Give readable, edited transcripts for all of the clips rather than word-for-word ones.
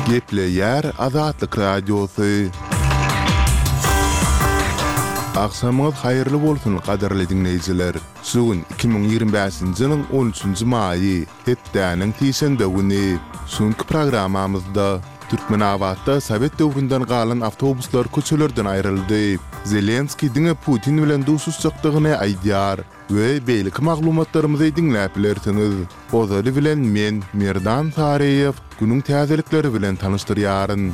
Gepleyer Azatlyk Radiosu. Akşamınız hayırlı bolsun qadarly dinleyijiler. Sugun 2025-nji ýylyň 13-nji maýy, hepdäniň tiýşende güni. Şonky programamyzda Türkmen awatda Sowet döwründen galan awtobuslar köçelerden aýryldy. Zelenski diňe Putin bilen duşuşjakdygyny aýdýar we beýlik maglumatlarymyzy dinläp bilersiňiz. Ozary bilen men Merdan Tariýew günüň täzelikleri bilen tanışdyrýaryn.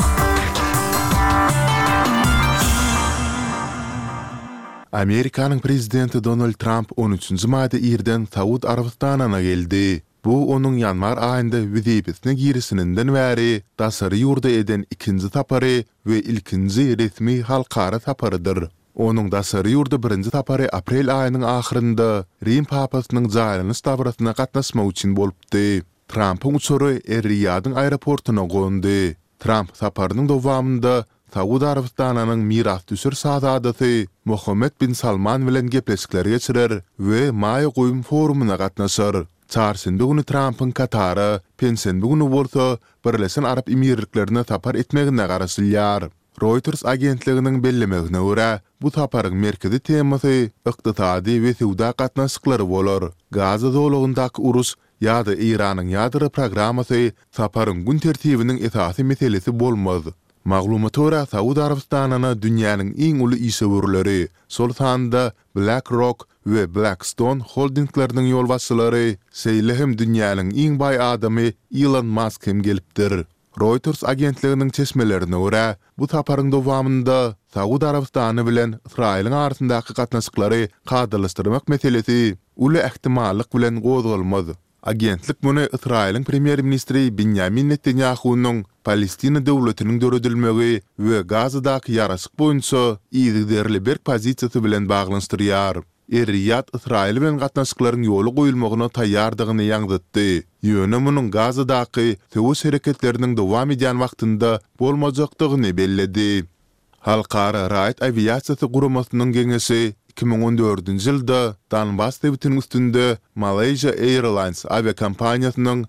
Amerikanyň prezidenti Donald Trump 13-nji maýda ýerden Saud Arabistanyna geldi. Bu onun yanvar aýynda wezipetine girisininden bäri daşary ýurda eden ikinji tapary we ilkinji resmi halkara taparydyr. Onun daşary ýurda birinji tapary aprel aýynyň ahyrynda Rim papasynyň jaýlanyş dawratyna gatnaşmak üçin bolupdy. Trump'ın uçury Riyad'ın aeroportuna goňdy. Trump taparynyň dowamında Saud Arabistanynyň miras düşür şahzadasy Mohammed bin Salman bilen gepleşikler geçirer we maýy goýum forumuna gatnaşar. Çarşynba güni Trump'ın Katara, pensenbe güni bolsa Birleşen Arap Emirliklerine tapar etmegine garaşylýar. Reuters agentliginiň bellemegine görä, bu taparyň merkezi temasy ykdysady we sowda gatnaşyklary bolar. Gaza dowlagyndaky urus ýa-da Iranyň ýadry programmasy taparyň gün tertibiniň esasy meselesi bolmaz. Maglumata görä Saud Arabistanyna dünýäniň iň uly işgörleri, şol sanda BlackRock we Blackstone holdinglarynyň ýolbaşçylary, şeýle hem dünýäniň iň baý adamy Elon Musk hem gelipdir. Reuters agentliginiň çeşmelerine görä, bu taparyň dowamında Saud Arabistany bilen Israýlyň arasyndaky gatnaşyklary gadalaşdyrmak meselesi uly ähtimallyk bilen gozulmaz. Agentlik bunu Israýlyň premier ministri Benjamin Netanyahu'nun Palestina döwletiniň döredilmegi we Gazadaky ýaraşyk boýunça ýygdyrly bir pozisiýasy bilen baglanşdyrýar. Riyad Israýl bilen gatnaşyklaryň ýoly goýulmagyna taýýardygyny ýaňdatdy. Ýöne munyň Gazadaky töwüş hereketleriniň dowam edýän wagtynda bolmajakdygyny belledi. Halkara raýat aviasiýasy guramasynyň geňesi 2014-nji ýylda Donbass dewletiniň üstünde Malaysia Airlines aviakompaniýasynyň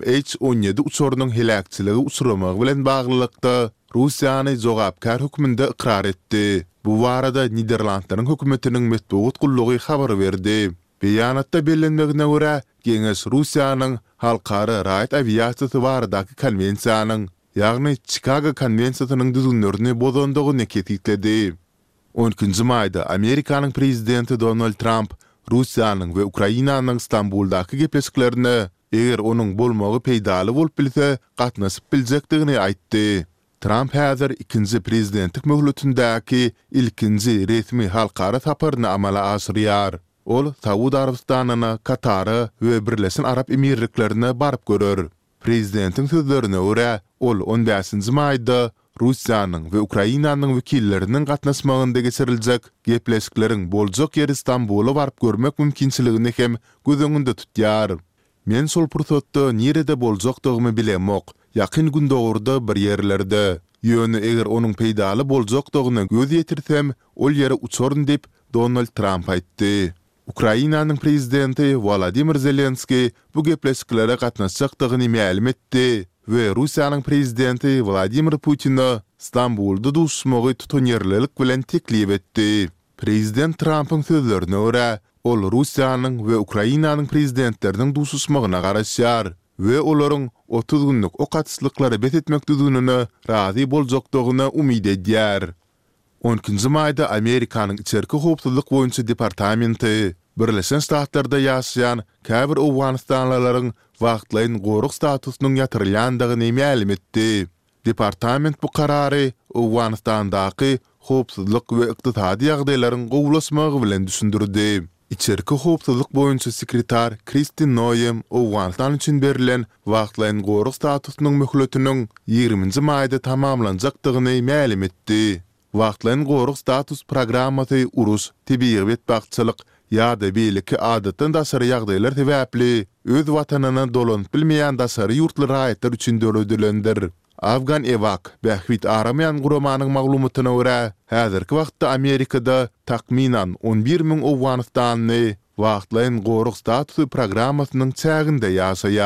MH17 uçurynyň helakçyligi uçuramagy bilen baglykda Russiýany jogapkar hökmünde ikrar etdi. Bu barada Niderlandlaryň hökümetiniň metbuat gullugy habar berdi. Beýanatda bellenmegine görä, Geňeş Russiýanyň halkara raýat aviasiýasy baradaky konwensiýanyň, ýagny Chicago konwensiýasynyň düzgünlerini bozandygyny tekitledi. 12-nji maýda Amerikanyň prezidenti Donald Trump Russiýanyň we Ukrainanyň Stambuldaky gepleşiklerini eger onuň bolmagy peýdaly bolup bilse gatnaşyp biljekdigini aýtdy. Trump häzir ikinji prezidentlik möhletindäki ilkinji resmi halkara taparyny amala aşyrýar. Ol Saud Arabistanyna, Katara we Birleşen Arap Emirliklerine barıp görür. Prezidentiň sözlerine görä, ol 15-nji maýda Russiýanyň we Ukrainanyň wekilleriniň gatnaşmagynda geçiriljek gepleşikleriň boljak ýeri Stambuly barıp görmek mümkinçiligini hem göz öňünde tutýar. Men şol pursatda nerede boljakdygymy bilemok. Ýakyn günde orada bir ýerlerde. Ýöne eger onuň peýdaly boljakdygyna göz ýetirsem, ol ýere uçaryn dep Donald Trump aýtdy. Ukrainanyň prezidenti Volodymyr Zelenski bu gepleşiklere gatnaşjakdygyny ma'lum etdi we Russiýanyň prezidenti Vladimir Putin'a Stambulda duşmagy tutan ýerlelik bilen teklip etdi. Prezident Trump'ın sözlerine görä, ol Russiýanyň we Ukrainanyň prezidentleriniň duşuşmagyna garaşýar we olaryň 30 günlük okatslyklary bet etmek düzgününe razy boljakdygyna umyd edýär. 12-nji maýda Amerikanyň içerki howpsuzlyk boýunça departamenti Birleşen Ştatlarda ýaşaýan käbir Awganistanlylaryň wagtlaryň goruk statusynyň ýatyrylýandygyny ma'lum etdi. Departament bu karary Awganistandaky howpsuzlyk we ykdysady ýagdaýlaryň gowulaşmagy bilen düşündirdi. İçerki howpsuzlyk boýunça sekretar Kristin Noem Awganistan üçin berilen wagtlaryň goruk statusynyň möhletiniň 20-nji maýda tamamlanjakdygyny ma'lum etdi. Wagtlaryň goruk status programmasy urus, tebiýet bagçylyk ýa-da beýleki adatdan daşary ýagdaýlar sebäpli öz watanyna dolanyp bilmeýän daşary ýurtly raýatlar üçin döredilendir. Afgan Evak bähwit aramayan guramanyň maglumatyna görä, häzirki wagtda Amerikada takminan 11.000 Awganistanly wagtlaryň goruk statusy programmasynyň çäginde ýaşaýar.